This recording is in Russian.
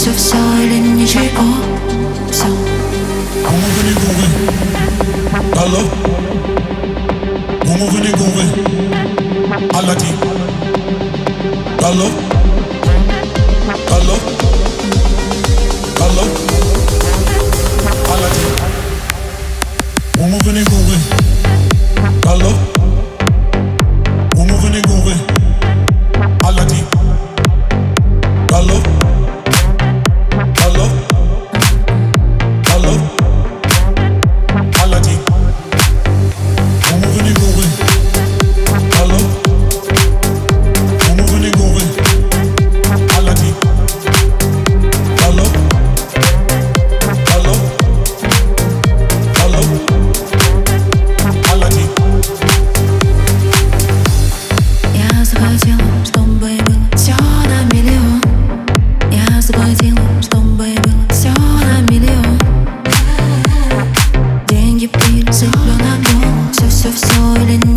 все или ничего, все. We're moving and grooving. Hello. We're moving and grooving. Alati. Hello. Hello. Hello. Alati. We're moving and grooving. Hello. We're moving and grooving. Alati. Hello. Hello. Hello. Alati. We're moving and grooving. Hello. We're moving and grooving. Alati. Hello. Hello. Hello. Alati. Я захотела, чтобы было все на миллион. Я заплатила, чтобы было все на миллион. Деньги пересыплю на голову. Все или